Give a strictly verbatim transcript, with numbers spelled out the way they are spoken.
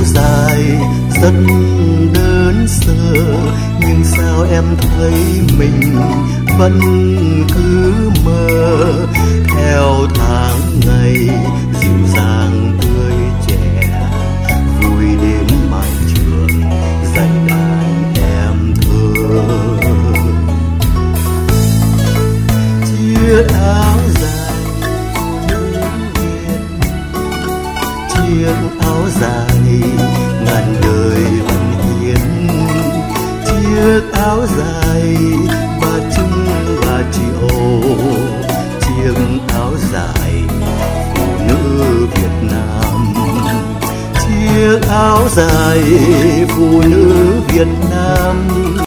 dài rất đơn sơ, nhưng sao em thấy mình vẫn cứ mơ theo tháng ngày dịu dàng tươi trẻ, vui đến mái trường dạy đàn em thơ. Chiếc áo dài chiếc áo dài ngàn đời vẫn hiến, chiếc áo dài ba trưng ba chiều, chiếc áo dài phụ nữ Việt Nam, chiếc áo dài phụ nữ Việt Nam.